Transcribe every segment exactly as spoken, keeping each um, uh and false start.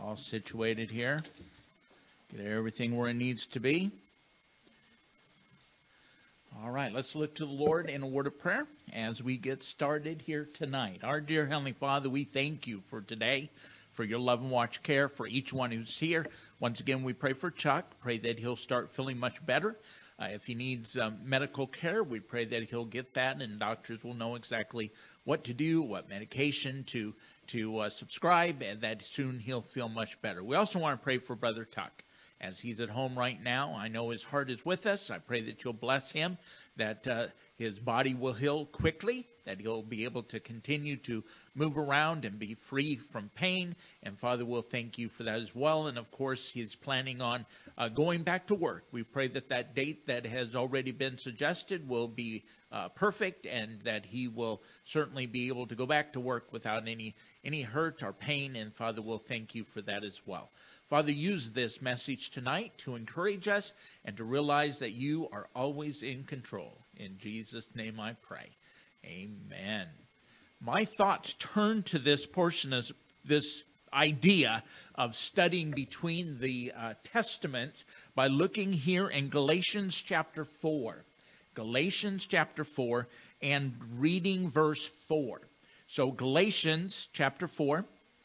all situated here. Get everything where it needs to be. All right, let's look to the Lord in a word of prayer as we get started here tonight. Our dear Heavenly Father, we thank you for today, for your love and watch care for each one who's here. Once again, we pray for Chuck. Pray that he'll start feeling much better. Uh, if he needs um, medical care, we pray that he'll get that, and doctors will know exactly what to do, what medication to to uh, subscribe, and that soon he'll feel much better. We also want to pray for Brother Tuck. As he's at home right now, I know his heart is with us. I pray that you'll bless him, that uh, his body will heal quickly, that he'll be able to continue to move around and be free from pain. And Father, we'll thank you for that as well. And of course, he's planning on uh, going back to work. We pray that that date that has already been suggested will be uh, perfect, and that he will certainly be able to go back to work without any, any hurt or pain. And Father, we'll thank you for that as well. Father, use this message tonight to encourage us and to realize that you are always in control. In Jesus' name I pray. Amen. My thoughts turn to this portion of this idea of studying between the uh, Testaments by looking here in Galatians chapter four. Galatians chapter four and reading verse four. So Galatians chapter four.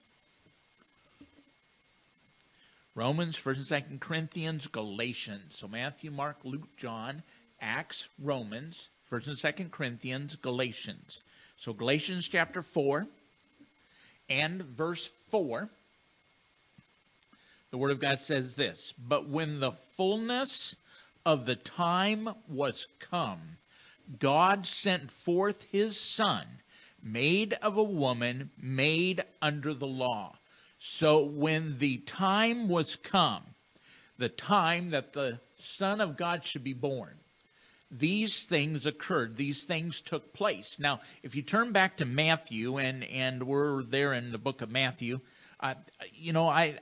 Romans, First and Second Corinthians, Galatians. So Matthew, Mark, Luke, John, Acts, Romans, First and Second Corinthians, Galatians. So Galatians chapter four and verse four. The Word of God says this: "But when the fullness of the time was come, God sent forth his Son, made of a woman, made under the law." So when the time was come, the time that the Son of God should be born, these things occurred. These things took place. Now, if you turn back to Matthew, and, and we're there in the book of Matthew, uh, you know, I,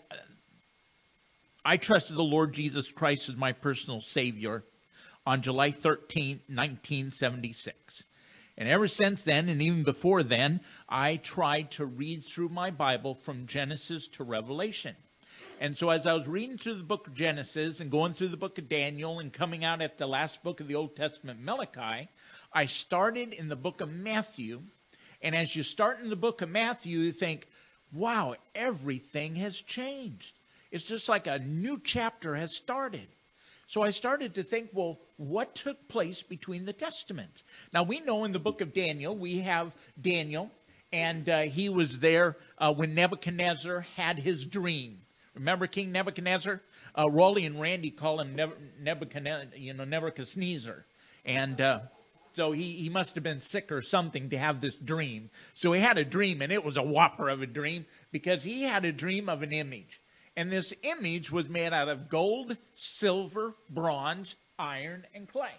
I trusted the Lord Jesus Christ as my personal Savior on July thirteenth, nineteen seventy-six. And ever since then, and even before then, I tried to read through my Bible from Genesis to Revelation. And so as I was reading through the book of Genesis and going through the book of Daniel and coming out at the last book of the Old Testament, Malachi, I started in the book of Matthew. And as you start in the book of Matthew, you think, wow, everything has changed. It's just like a new chapter has started. So I started to think, well, what took place between the Testaments? Now, we know in the book of Daniel, we have Daniel, and uh, he was there uh, when Nebuchadnezzar had his dream. Remember King Nebuchadnezzar? Uh, Rolly and Randy call him Nebuchadnezzar, you know, Nebuchadnezzar. And uh, so he, he must have been sick or something to have this dream. So he had a dream, and it was a whopper of a dream, because he had a dream of an image. And this image was made out of gold, silver, bronze, iron, and clay.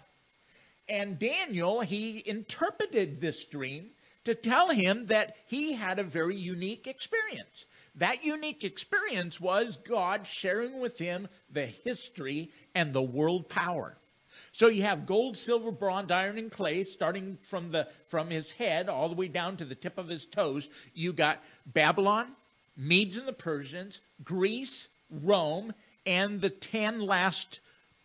And Daniel, he interpreted this dream to tell him that he had a very unique experience. That unique experience was God sharing with him the history and the world power. So you have gold, silver, bronze, iron, and clay, starting from the from his head all the way down to the tip of his toes. You got Babylon, Medes and the Persians, Greece, Rome, and the ten last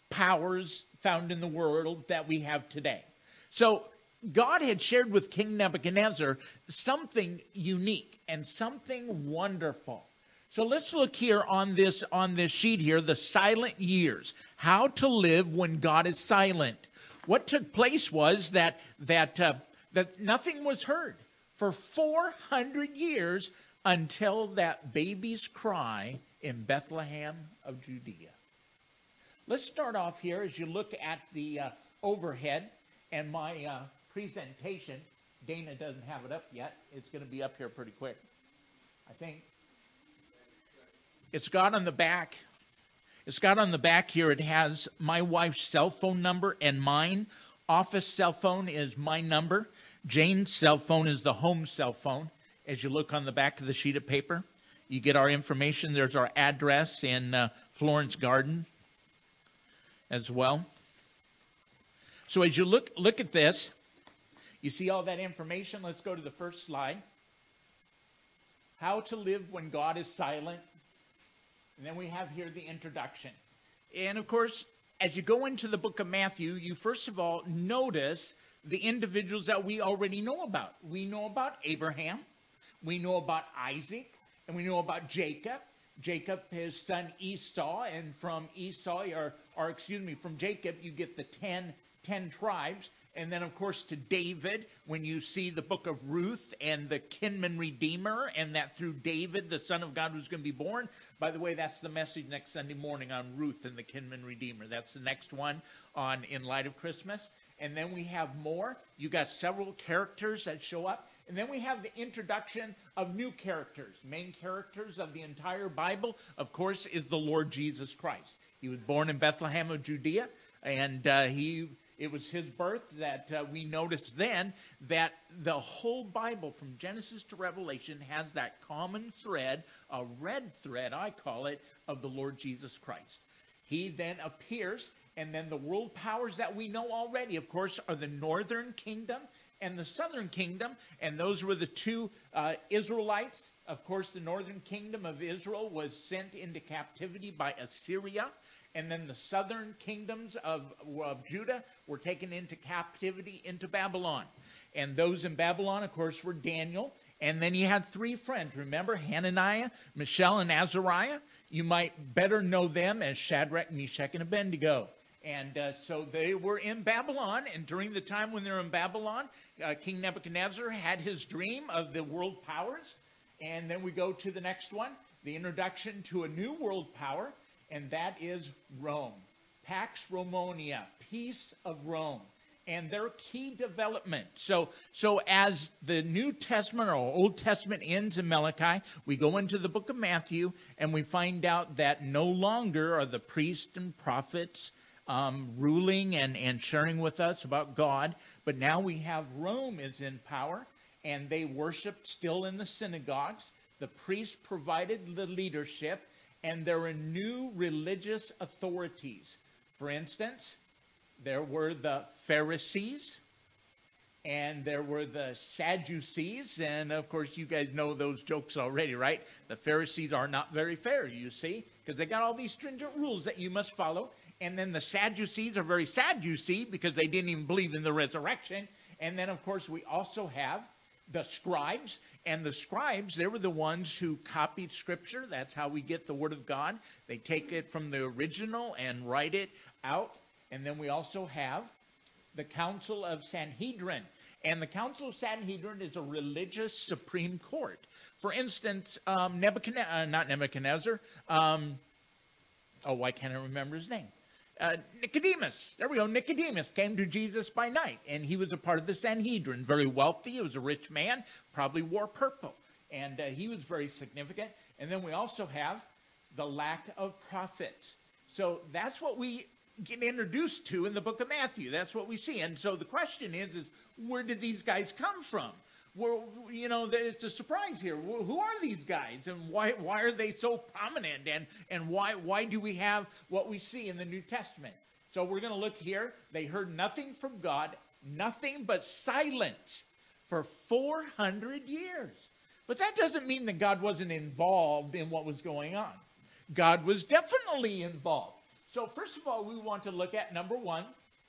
powers found in the world that we have today. So God had shared with King Nebuchadnezzar something unique and something wonderful. So let's look here on this on this sheet here, the silent years. How to live when God is silent. What took place was that that uh, that nothing was heard for four hundred years, until that baby's cry in Bethlehem of Judea. Let's start off here as you look at the uh, overhead and my uh, presentation. Dana doesn't have it up yet. It's going to be up here pretty quick, I think. It's got on the back. It's got on the back here, it has my wife's cell phone number and mine. Office cell phone is my number. Jane's cell phone is the home cell phone. As you look on the back of the sheet of paper, you get our information. There's our address in uh, Florence Garden as well. So as you look look at this, you see all that information. Let's go to the first slide. How to live when God is silent. And then we have here the introduction. And of course, as you go into the book of Matthew, you first of all notice the individuals that we already know about. We know about Abraham, we know about Isaac, and we know about Jacob. Jacob, his son Esau, and from Esau, or, or excuse me, from Jacob, you get the ten, ten tribes. And then, of course, to David, when you see the book of Ruth and the kinsman redeemer, and that through David, the Son of God, was going to be born. By the way, that's the message next Sunday morning on Ruth and the kinsman redeemer. That's the next one on In Light of Christmas. And then we have more. You got several characters that show up. And then we have the introduction of new characters. Main characters of the entire Bible, of course, is the Lord Jesus Christ. He was born in Bethlehem of Judea, and uh, he... It was his birth that uh, we noticed then that the whole Bible from Genesis to Revelation has that common thread, a red thread, I call it, of the Lord Jesus Christ. He then appears, and then the world powers that we know already, of course, are the northern kingdom and the southern kingdom, and those were the two uh, Israelites. Of course, the northern kingdom of Israel was sent into captivity by Assyria. And then the southern kingdoms of, of Judah were taken into captivity into Babylon. And those in Babylon, of course, were Daniel. And then you had three friends. Remember, Hananiah, Mishael, and Azariah? You might better know them as Shadrach, Meshach, and Abednego. And uh, so they were in Babylon. And during the time when they were in Babylon, uh, King Nebuchadnezzar had his dream of the world powers. And then we go to the next one, the introduction to a new world power. And that is Rome. Pax Romana, peace of Rome. And their key development. So, so as the New Testament or Old Testament ends in Malachi, we go into the book of Matthew, and we find out that no longer are the priests and prophets um, ruling and, and sharing with us about God, but now we have Rome is in power, and they worship still in the synagogues. The priests provided the leadership, and there are new religious authorities. For instance, there were the Pharisees, and there were the Sadducees, and of course you guys know those jokes already, right? The Pharisees are not very fair, you see, because they got all these stringent rules that you must follow. And then the Sadducees are very sad, you see, because they didn't even believe in the resurrection. And then, of course, we also have the scribes, and the scribes, they were the ones who copied Scripture. That's how we get the Word of God. They take it from the original and write it out. And then we also have the Council of Sanhedrin. And the Council of Sanhedrin is a religious supreme court. For instance, um, Nebuchadnezzar, uh, not Nebuchadnezzar, um, oh, why can't I remember his name? Uh, Nicodemus, there we go, Nicodemus came to Jesus by night, and he was a part of the Sanhedrin, very wealthy. He was a rich man, probably wore purple, and uh, he was very significant. And then we also have the lack of prophets. So that's what we get introduced to in the book of Matthew. That's what we see. And so the question is, is where did these guys come from? Well, you know, it's a surprise here. Who are these guys, and why why are they so prominent, and and why why do we have what we see in the New Testament? So we're going to look here. They heard nothing from God, nothing but silence for four hundred years. But that doesn't mean that God wasn't involved in what was going on. God was definitely involved. So first of all, we want to look at, number one,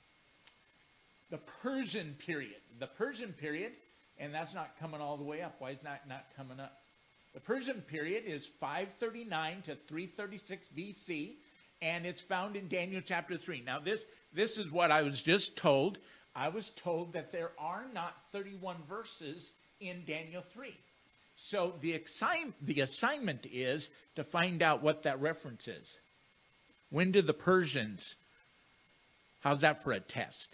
the Persian period. The Persian period. And that's not coming all the way up. Why is that not coming up? The Persian period is five thirty-nine to three thirty-six B C, and it's found in Daniel chapter three. Now, this, this is what I was just told. I was told that there are not thirty-one verses in Daniel three. So the, assign, the assignment is to find out what that reference is. When did the Persians, how's that for a test?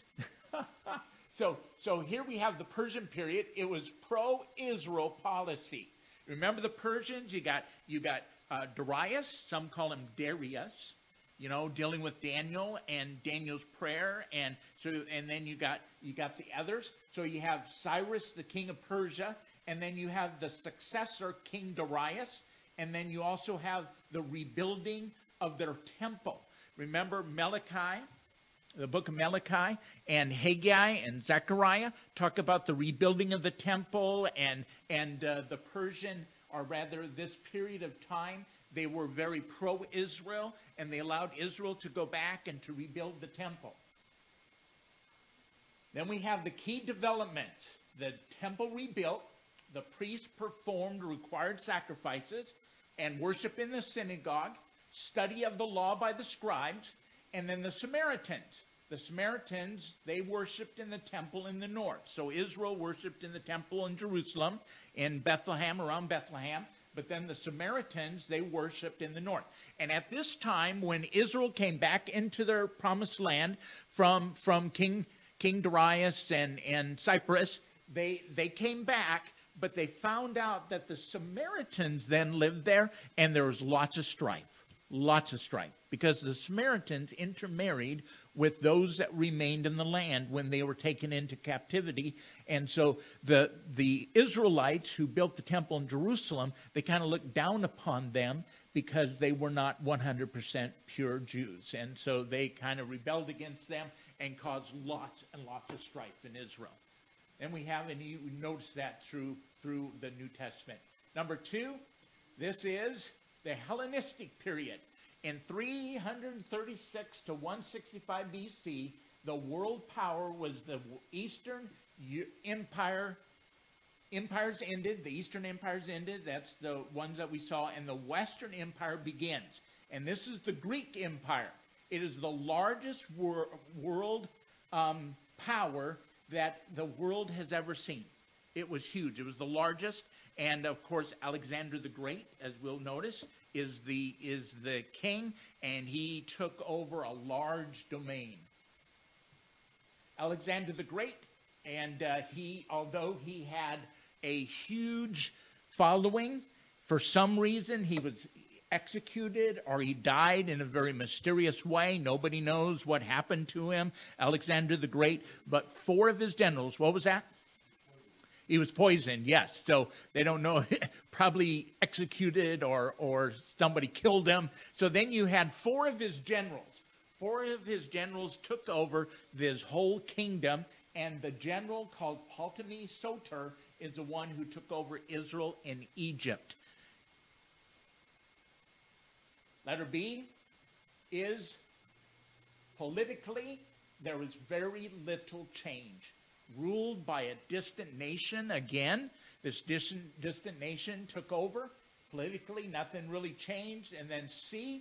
So, so here we have the Persian period. It was pro-Israel policy. Remember the Persians? You got you got uh, Darius. Some call him Darius. You know, dealing with Daniel and Daniel's prayer, and so and then you got you got the others. So you have Cyrus, the king of Persia, and then you have the successor, King Darius, and then you also have the rebuilding of their temple. Remember Malachi? The book of Malachi and Haggai and Zechariah talk about the rebuilding of the temple and and uh, the Persian or rather this period of time, they were very pro-Israel, and they allowed Israel to go back and to rebuild the temple. Then we have the key development. The temple rebuilt, the priests performed required sacrifices, and worship in the synagogue, study of the law by the scribes, and then the Samaritans. The Samaritans, they worshipped in the temple in the north. So Israel worshipped in the temple in Jerusalem, in Bethlehem, around Bethlehem. But then the Samaritans, they worshipped in the north. And at this time, when Israel came back into their promised land from, from King, King Darius and, and Cyprus, they, they came back, but they found out that the Samaritans then lived there, and there was lots of strife. Lots of strife. Because the Samaritans intermarried with those that remained in the land when they were taken into captivity. And so the the Israelites who built the temple in Jerusalem, they kind of looked down upon them because they were not one hundred percent pure Jews. And so they kind of rebelled against them and caused lots and lots of strife in Israel. And we have, and you notice that through, through the New Testament. Number two, this is the Hellenistic period. In three thirty-six to one sixty-five B C, the world power was the Eastern Empire. Empires ended. The Eastern empires ended. That's the ones that we saw. And the Western Empire begins. And this is the Greek Empire. It is the largest wor- world um, power that the world has ever seen. It was huge. It was the largest. And, of course, Alexander the Great, as we'll notice, is the is the king, and he took over a large domain. Alexander the Great, and uh, he, although he had a huge following, for some reason he was executed or he died in a very mysterious way. Nobody knows what happened to him, Alexander the Great. But four of his generals, what was that? He was poisoned, yes. So they don't know, probably executed or, or somebody killed him. So then you had four of his generals. Four of his generals took over this whole kingdom. And the general called Ptolemy Soter is the one who took over Israel and Egypt. Letter B is politically, there was very little change. Ruled by a distant nation again. This distant, distant nation took over. Politically, nothing really changed. And then C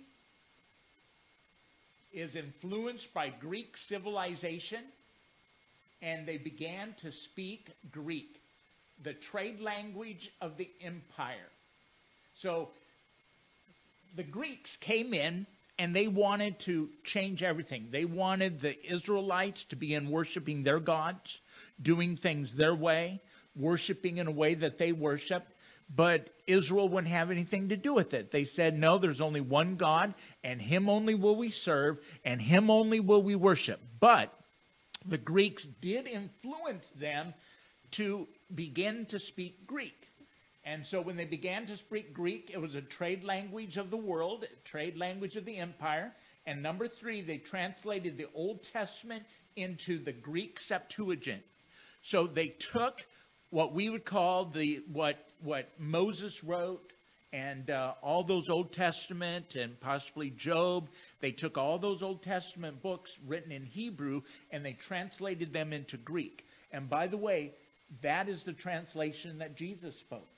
is influenced by Greek civilization. And they began to speak Greek, the trade language of the empire. So the Greeks came in and they wanted to change everything. They wanted the Israelites to begin worshiping their gods, doing things their way, worshiping in a way that they worshiped. But Israel wouldn't have anything to do with it. They said, no, there's only one God, and him only will we serve, and him only will we worship. But the Greeks did influence them to begin to speak Greek. And so when they began to speak Greek, it was a trade language of the world, a trade language of the empire. And number three, they translated the Old Testament into the Greek Septuagint. So they took what we would call the what what Moses wrote and uh, all those Old Testament and possibly Job. They took all those Old Testament books written in Hebrew and they translated them into Greek. And by the way, that is the translation that Jesus spoke.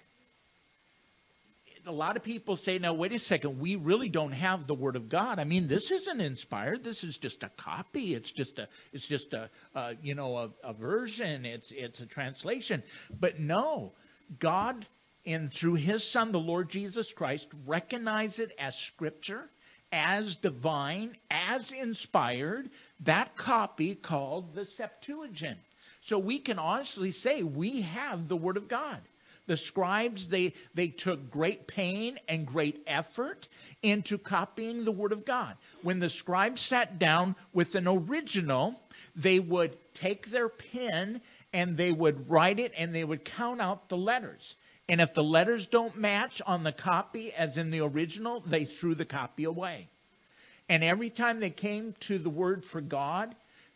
A lot of people say, now, wait a second, we really don't have the Word of God. I mean, this isn't inspired. This is just a copy. It's just a, it's just a, uh, you know, a, a version. It's, it's a translation. But no, God, in through His Son, the Lord Jesus Christ, recognized it as Scripture, as divine, as inspired. That copy called the Septuagint. So we can honestly say we have the Word of God. The scribes, they, they took great pain and great effort into copying the Word of God. When the scribes sat down with an original, they would take their pen and they would write it and they would count out the letters. And if the letters don't match on the copy as in the original, they threw the copy away. And every time they came to the word for God,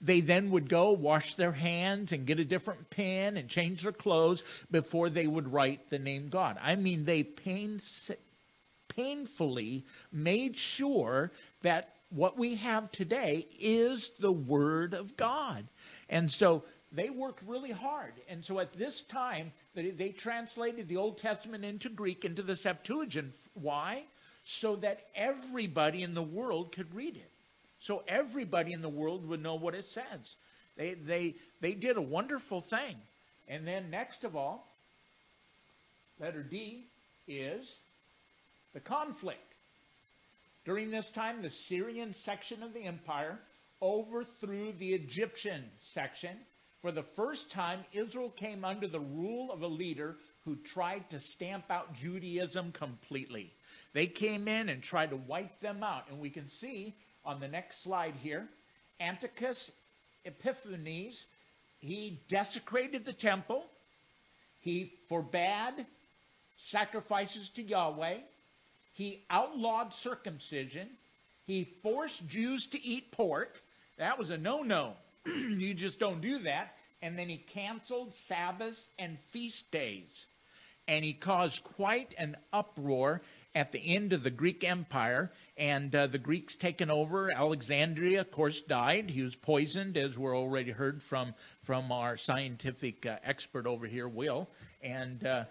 they then would go wash their hands and get a different pen and change their clothes before they would write the name God. I mean, they pains, painfully made sure that what we have today is the Word of God. And so they worked really hard. And so at this time, they, they translated the Old Testament into Greek, into the Septuagint. Why? So that everybody in the world could read it. So everybody in the world would know what it says. They, they, they did a wonderful thing. And then next of all, letter D is the conflict. During this time, the Syrian section of the empire overthrew the Egyptian section. For the first time, Israel came under the rule of a leader who tried to stamp out Judaism completely. They came in and tried to wipe them out. And we can see on the next slide here, Antiochus Epiphanes, he desecrated the temple. He forbade sacrifices to Yahweh. He outlawed circumcision. He forced Jews to eat pork. That was a no-no. You just don't do that. And then he canceled Sabbaths and feast days. And he caused quite an uproar at the end of the Greek Empire. And uh, the Greeks taken over. Alexandria, of course, died. He was poisoned, as we're already heard from, from our scientific uh, expert over here, Will. And uh,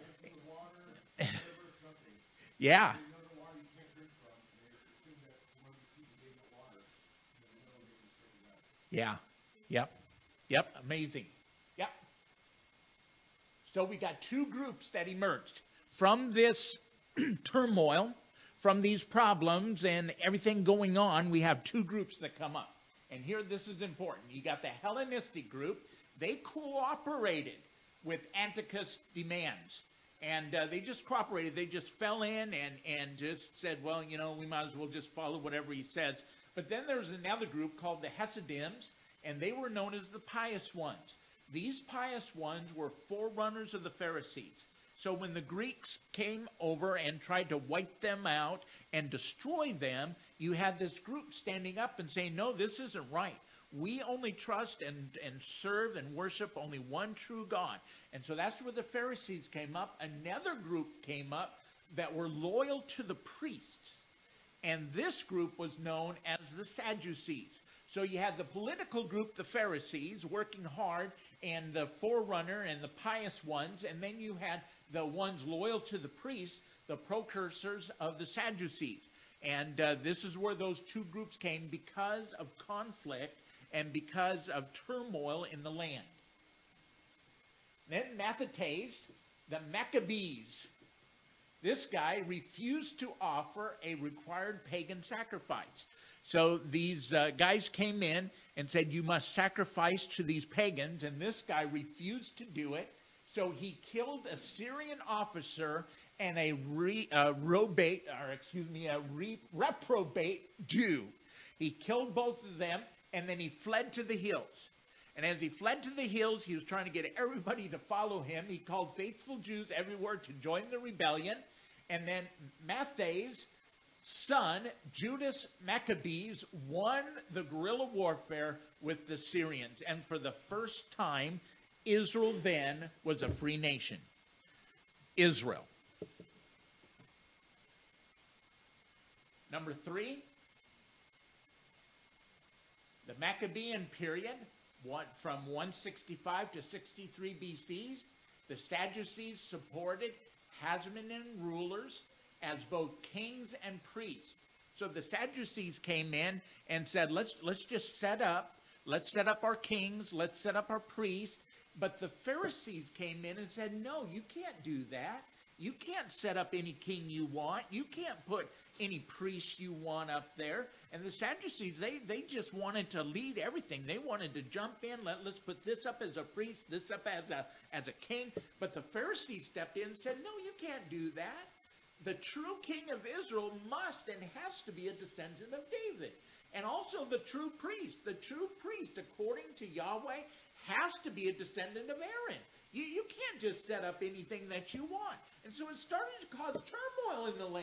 yeah. Yeah. Yep. Yep. Amazing. Yep. So we got two groups that emerged from this turmoil, from these problems and everything going on. We have two groups that come up. And here this is important. You got the Hellenistic group. They cooperated with Antiochus' demands. And uh, they just cooperated. They just fell in and, and just said, well, you know, we might as well just follow whatever he says. But then there's another group called the Hasidims, and they were known as the pious ones. These pious ones were forerunners of the Pharisees. So when the Greeks came over and tried to wipe them out and destroy them, you had this group standing up and saying, no, this isn't right. We only trust and, and serve and worship only one true God. And so that's where the Pharisees came up. Another group came up that were loyal to the priests. And this group was known as the Sadducees. So you had the political group, the Pharisees, working hard, and the forerunner and the pious ones. And then you had the ones loyal to the priests, the precursors of the Sadducees. And uh, this is where those two groups came because of conflict and because of turmoil in the land. Then Mattathias, the Maccabees. This guy refused to offer a required pagan sacrifice. So these uh, guys came in and said, you must sacrifice to these pagans. And this guy refused to do it. So he killed a Syrian officer and a re, uh, robate, or excuse me, a re, reprobate Jew. He killed both of them, and then he fled to the hills. And as he fled to the hills, he was trying to get everybody to follow him. He called faithful Jews everywhere to join the rebellion. And then Mattathias' son, Judas Maccabees, won the guerrilla warfare with the Syrians. And for the first time, Israel then was a free nation. Israel. Number three, the Maccabean period, one, from one sixty-five to sixty-three B C. The Sadducees supported Hasmonean rulers as both kings and priests. So the Sadducees came in and said, let's, let's just set up, let's set up our kings, let's set up our priests. But the Pharisees came in and said, no, you can't do that. You can't set up any king you want. You can't put any priest you want up there. And the Sadducees, they, they just wanted to lead everything. They wanted to jump in. Let, let's put this up as a priest, this up as a, as a king. But the Pharisees stepped in and said, no, you can't do that. The true king of Israel must and has to be a descendant of David. And also the true priest. The true priest, according to Yahweh, has to be a descendant of Aaron. You, you can't just set up anything that you want. And so it started to cause turmoil in the land.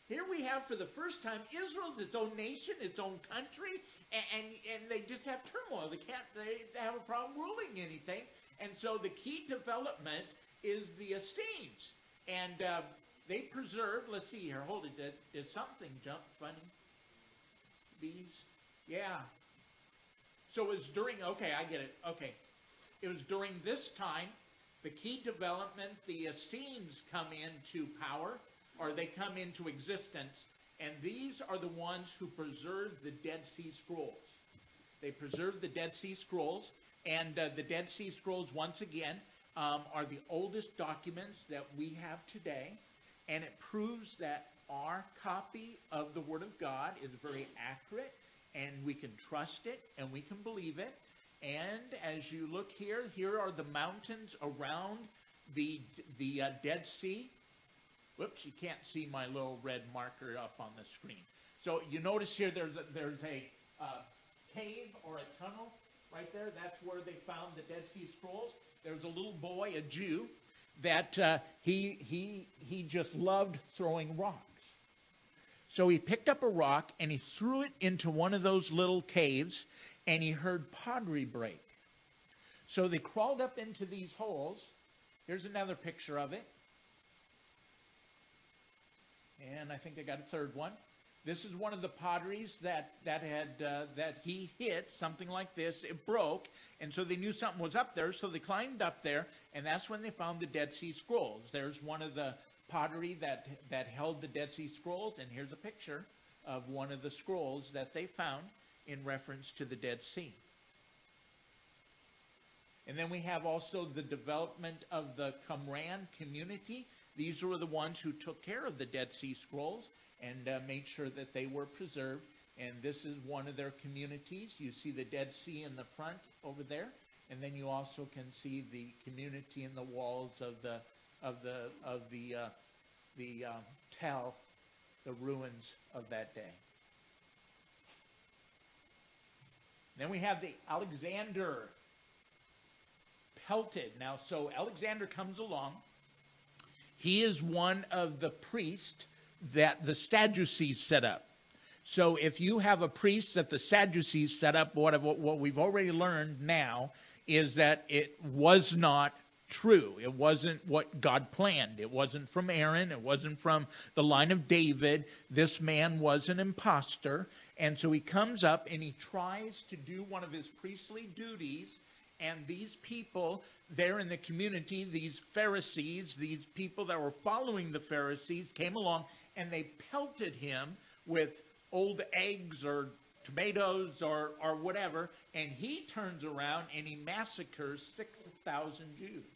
Here we have, for the first time, Israel's its own nation, its own country, and, and, and they just have turmoil. They can't, they, they have a problem ruling anything. And so the key development is the Essenes. And uh, they preserved, let's see here, hold it, did, did something jump funny? Bees? Yeah. So it was during, okay, I get it, okay. It was during this time, the key development, the Essenes come into power, or they come into existence, and these are the ones who preserve the Dead Sea Scrolls. They preserve the Dead Sea Scrolls, and uh, the Dead Sea Scrolls, once again, um, are the oldest documents that we have today, and it proves that our copy of the Word of God is very accurate, and we can trust it, and we can believe it. And as you look here, here are the mountains around the, the uh, Dead Sea. Whoops, you can't see my little red marker up on the screen. So you notice here there's a, there's a uh, cave or a tunnel right there. That's where they found the Dead Sea Scrolls. There's a little boy, a Jew, that uh, he, he, he just loved throwing rocks. So he picked up a rock and he threw it into one of those little caves, and he heard pottery break. So they crawled up into these holes. Here's another picture of it. And I think I got a third one. This is one of the potteries that that had uh, that he hit, something like this. It broke, and so they knew something was up there. So they climbed up there, and that's when they found the Dead Sea Scrolls. There's one of the pottery that that held the Dead Sea Scrolls, and here's a picture of one of the scrolls that they found in reference to the Dead Sea. And then we have also the development of the Qumran community. These were the ones who took care of the Dead Sea Scrolls and uh, made sure that they were preserved. And this is one of their communities. You see the Dead Sea in the front over there, and then you also can see the community in the walls of the of the of the uh, the um, Tel, the ruins of that day. Then we have the Alexander pelted. Now, so Alexander comes along. He is one of the priests that the Sadducees set up. So if you have a priest that the Sadducees set up, what, what we've already learned now is that it was not true. It wasn't what God planned. It wasn't from Aaron. It wasn't from the line of David. This man was an imposter. And so he comes up and he tries to do one of his priestly duties. And these people there in the community, these Pharisees, these people that were following the Pharisees, came along and they pelted him with old eggs or tomatoes or, or whatever. And he turns around and he massacres six thousand Jews.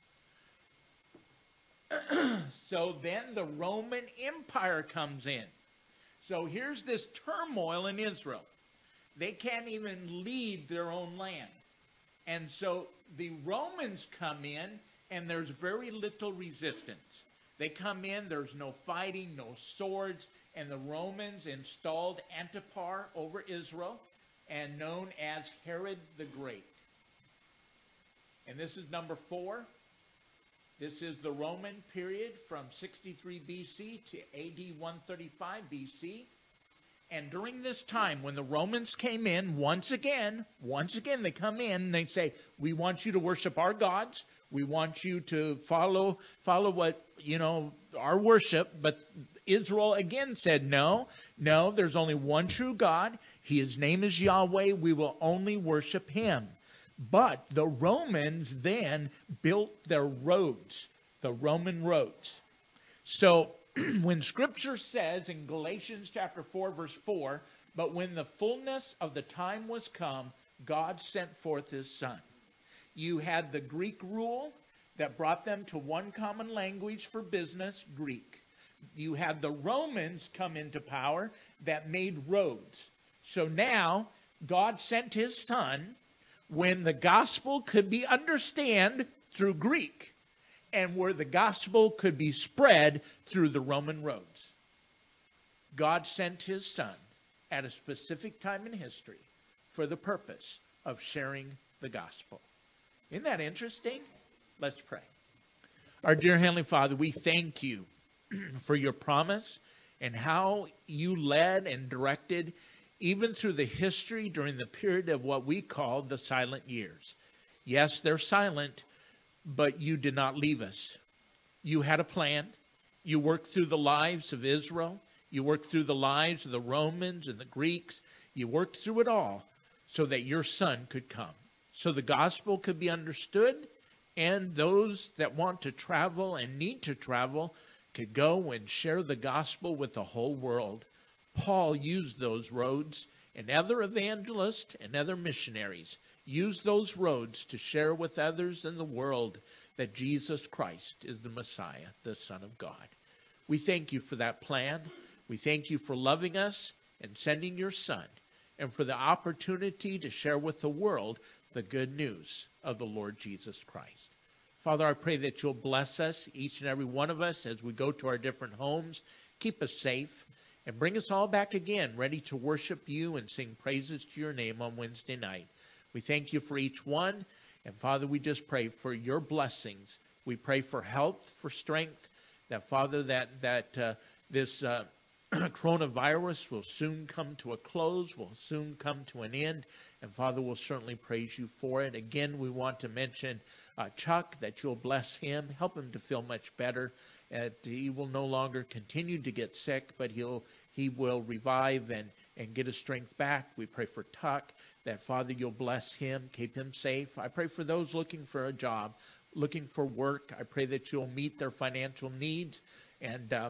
So then the Roman Empire comes in. So here's this turmoil in Israel. They can't even lead their own land. And so the Romans come in, and there's very little resistance. They come in, there's no fighting, no swords, and the Romans installed Antipas over Israel, and known as Herod the Great. And this is number four. This is the Roman period from sixty-three B C to A D one thirty-five B C. And during this time, when the Romans came in, once again, once again, they come in and they say, we want you to worship our gods. We want you to follow, follow what, you know, our worship. But Israel again said, no, no, there's only one true God. His name is Yahweh. We will only worship him. But the Romans then built their roads, the Roman roads. So when Scripture says in Galatians chapter four, verse four, but when the fullness of the time was come, God sent forth his Son. You had the Greek rule that brought them to one common language for business, Greek. You had the Romans come into power that made roads. So now God sent his Son when the gospel could be understood through Greek, and where the gospel could be spread through the Roman roads. God sent his Son at a specific time in history for the purpose of sharing the gospel. Isn't that interesting? Let's pray. Our dear Heavenly Father, we thank you for your promise and how you led and directed even through the history during the period of what we call the silent years. Yes, they're silent, but you did not leave us. You had a plan. You worked through the lives of Israel. You worked through the lives of the Romans and the Greeks. You worked through it all so that your son could come, so the gospel could be understood, and those that want to travel and need to travel could go and share the gospel with the whole world. Paul used those roads, and other evangelists and other missionaries used those roads to share with others in the world that Jesus Christ is the Messiah, the Son of God. We thank you for that plan. We thank you for loving us and sending your Son, and for the opportunity to share with the world the good news of the Lord Jesus Christ. Father, I pray that you'll bless us, each and every one of us, as we go to our different homes. Keep us safe, and bring us all back again, ready to worship you and sing praises to your name on Wednesday night. We thank you for each one, and Father, we just pray for your blessings. We pray for health, for strength, that, Father, that, that uh, this uh, coronavirus will soon come to a close, will soon come to an end, and Father, we'll certainly praise you for it. Again, we want to mention uh, Chuck, that you'll bless him, help him to feel much better, that he will no longer continue to get sick, but he'll he will revive and, and get his strength back. We pray for Tuck, that Father, you'll bless him, keep him safe. I pray for those looking for a job, looking for work. I pray that you'll meet their financial needs, and uh,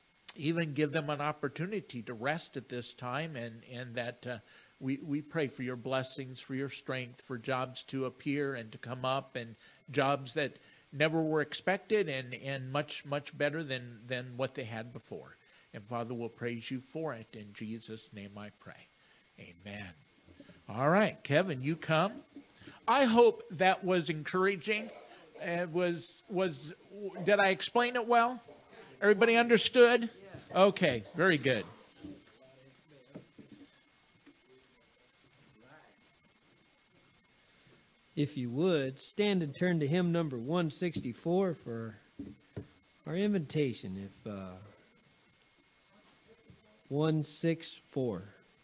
even give them an opportunity to rest at this time, and, and that uh, we, we pray for your blessings, for your strength, for jobs to appear and to come up, and jobs that never were expected, and, and much, much better than, than what they had before. And Father, we'll praise you for it. In Jesus' name I pray. Amen. All right, Kevin, you come. I hope that was encouraging. It was, was, did I explain it well? Everybody understood? Okay, very good. If you would, stand and turn to hymn number one sixty-four for our invitation. If uh, one sixty-four.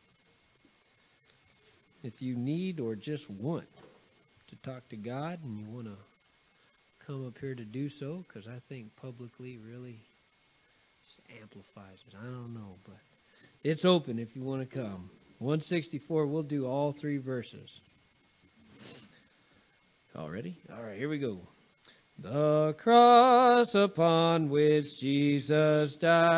If you need or just want to talk to God and you want to come up here to do so, because I think publicly really just amplifies it. I don't know, but it's open if you want to come. one sixty-four, we'll do all three verses. All ready? All right, here we go. The cross upon which Jesus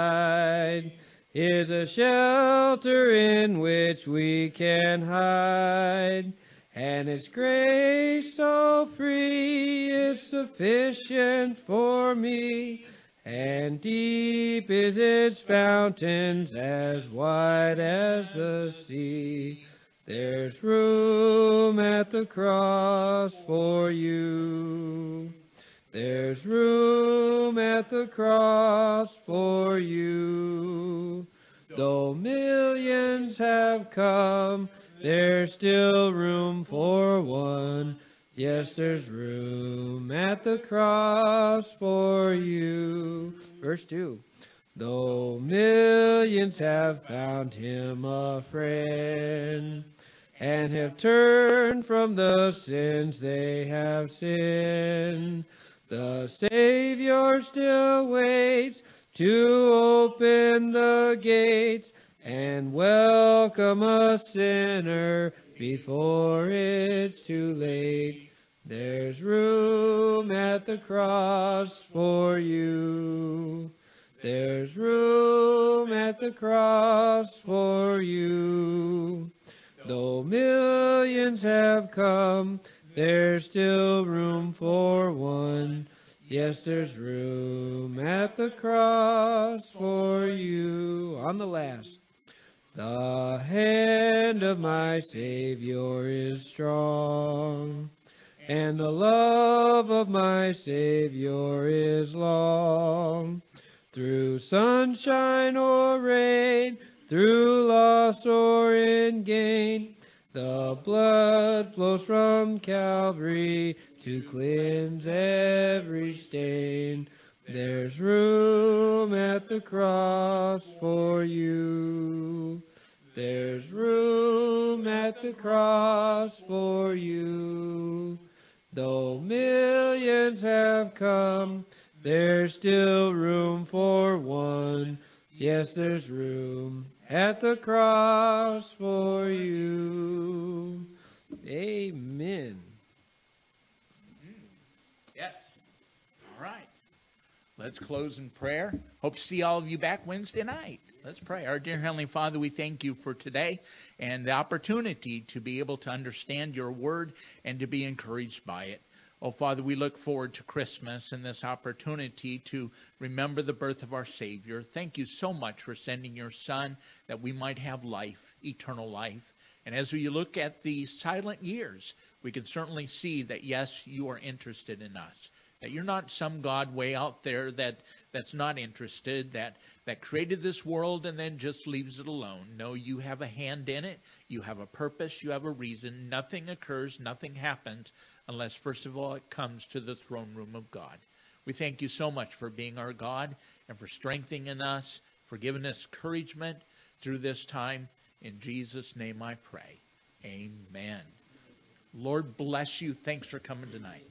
died is a shelter in which we can hide, and its grace so free is sufficient for me, and deep is its fountains as wide as the sea. There's room at the cross for you. There's room at the cross for you. Though millions have come, there's still room for one. Yes, there's room at the cross for you. Verse two. Though millions have found him a friend, and have turned from the sins they have sinned, the Savior still waits to open the gates and welcome a sinner before it's too late. There's room at the cross for you. There's room at the cross for you. Though millions have come, there's still room for one. Yes, there's room at the cross for you. On the last. The hand of my Savior is strong, and the love of my Savior is long. Through sunshine or rain, through loss or in gain, the blood flows from Calvary to cleanse every stain. There's room at the cross for you. There's room at the cross for you. Though millions have come, there's still room for one. Yes, there's room at the cross for you. Amen. Yes. All right. Let's close in prayer. Hope to see all of you back Wednesday night. Let's pray. Our dear Heavenly Father, we thank you for today and the opportunity to be able to understand your word and to be encouraged by it. Oh, Father, we look forward to Christmas and this opportunity to remember the birth of our Savior. Thank you so much for sending your Son that we might have life, eternal life. And as we look at the silent years, we can certainly see that, yes, you are interested in us. That you're not some God way out there that, that's not interested, that, that created this world and then just leaves it alone. No, you have a hand in it. You have a purpose. You have a reason. Nothing occurs. Nothing happens unless, first of all, it comes to the throne room of God. We thank you so much for being our God and for strengthening us, for giving us encouragement through this time. In Jesus' name I pray. Amen. Lord bless you. Thanks for coming tonight.